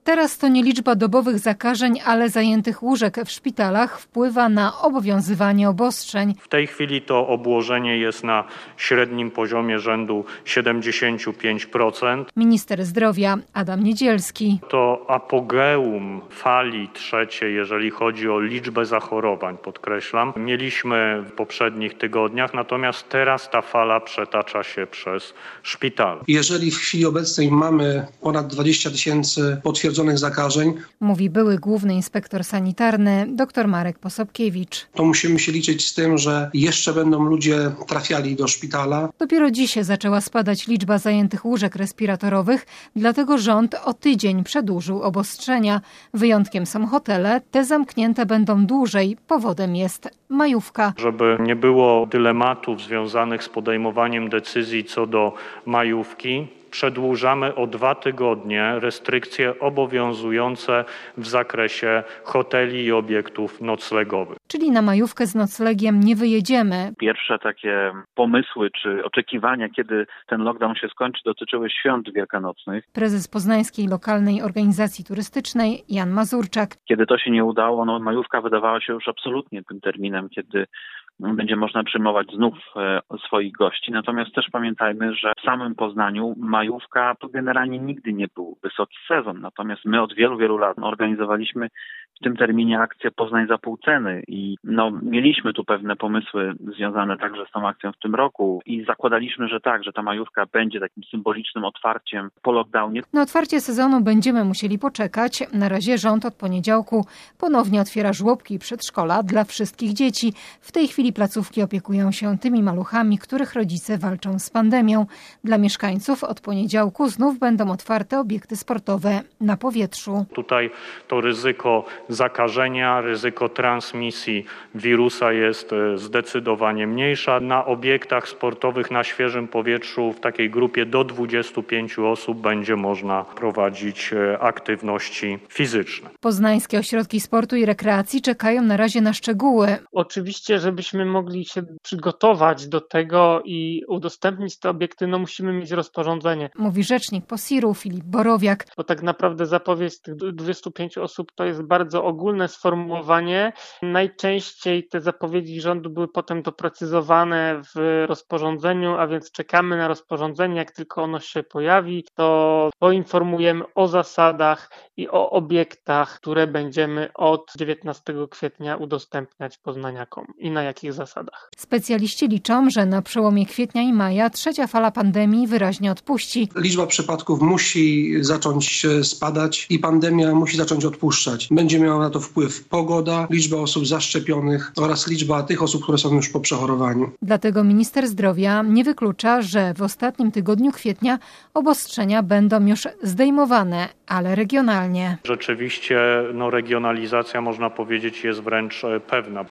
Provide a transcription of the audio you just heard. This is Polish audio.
Teraz to nie liczba dobowych zakażeń, ale zajętych łóżek w szpitalach wpływa na obowiązywanie obostrzeń. W tej chwili to obłożenie jest na średnim poziomie rzędu 75%. Minister zdrowia Adam Niedzielski. To apogeum fali trzeciej, jeżeli chodzi o liczbę zachorowań, podkreślam. Mieliśmy w poprzednich tygodniach, natomiast teraz ta fala przetacza się przez szpital. Jeżeli w chwili obecnej mamy ponad 20 000 potwierdzonych zakażeń, mówi były główny inspektor sanitarny dr Marek Posobkiewicz. To musimy się liczyć z tym, że jeszcze będą ludzie trafiali do szpitala. Dopiero dzisiaj zaczęła spadać liczba zajętych łóżek respiratorowych, dlatego rząd o tydzień przedłużył obostrzenia. Wyjątkiem są hotele, te zamknięte będą dłużej. Powodem jest majówka. Żeby nie było dylematów związanych z podejmowaniem decyzji co do majówki, przedłużamy o 2 tygodnie restrykcje obowiązujące w zakresie hoteli i obiektów noclegowych. Czyli na majówkę z noclegiem nie wyjedziemy. Pierwsze takie pomysły czy oczekiwania, kiedy ten lockdown się skończy, dotyczyły świąt wielkanocnych. Prezes Poznańskiej Lokalnej Organizacji Turystycznej Jan Mazurczak. Kiedy to się nie udało, majówka wydawała się już absolutnie tym terminem, kiedy będzie można przyjmować znów swoich gości. Natomiast też pamiętajmy, że w samym Poznaniu majówka to generalnie nigdy nie był wysoki sezon. Natomiast my od wielu, wielu lat organizowaliśmy w tym terminie akcję Poznań za pół ceny i mieliśmy tu pewne pomysły związane także z tą akcją w tym roku i zakładaliśmy, że że ta majówka będzie takim symbolicznym otwarciem po lockdownie. Na otwarcie sezonu będziemy musieli poczekać. Na razie rząd od poniedziałku ponownie otwiera żłobki i przedszkola dla wszystkich dzieci. W tej chwili placówki opiekują się tymi maluchami, których rodzice walczą z pandemią. Dla mieszkańców od poniedziałku znów będą otwarte obiekty sportowe na powietrzu. Tutaj to ryzyko zakażenia, ryzyko transmisji wirusa jest zdecydowanie mniejsza. Na obiektach sportowych na świeżym powietrzu w takiej grupie do 25 osób będzie można prowadzić aktywności fizyczne. Poznańskie ośrodki sportu i rekreacji czekają na razie na szczegóły. Oczywiście, żebyśmy mogli się przygotować do tego i udostępnić te obiekty, musimy mieć rozporządzenie. Mówi rzecznik POSIR-u Filip Borowiak. Bo tak naprawdę zapowiedź tych 25 osób to jest bardzo ogólne sformułowanie. Najczęściej te zapowiedzi rządu były potem doprecyzowane w rozporządzeniu, a więc czekamy na rozporządzenie. Jak tylko ono się pojawi, to poinformujemy o zasadach i o obiektach, które będziemy od 19 kwietnia udostępniać poznaniakom i na jakich zasadach. Specjaliści liczą, że na przełomie kwietnia i maja trzecia fala pandemii wyraźnie odpuści. Liczba przypadków musi zacząć spadać i pandemia musi zacząć odpuszczać. Będzie miała na to wpływ pogoda, liczba osób zaszczepionych oraz liczba tych osób, które są już po przechorowaniu. Dlatego minister zdrowia nie wyklucza, że w ostatnim tygodniu kwietnia obostrzenia będą już zdejmowane, ale regionalnie. Rzeczywiście regionalizacja, można powiedzieć, jest wręcz pewna.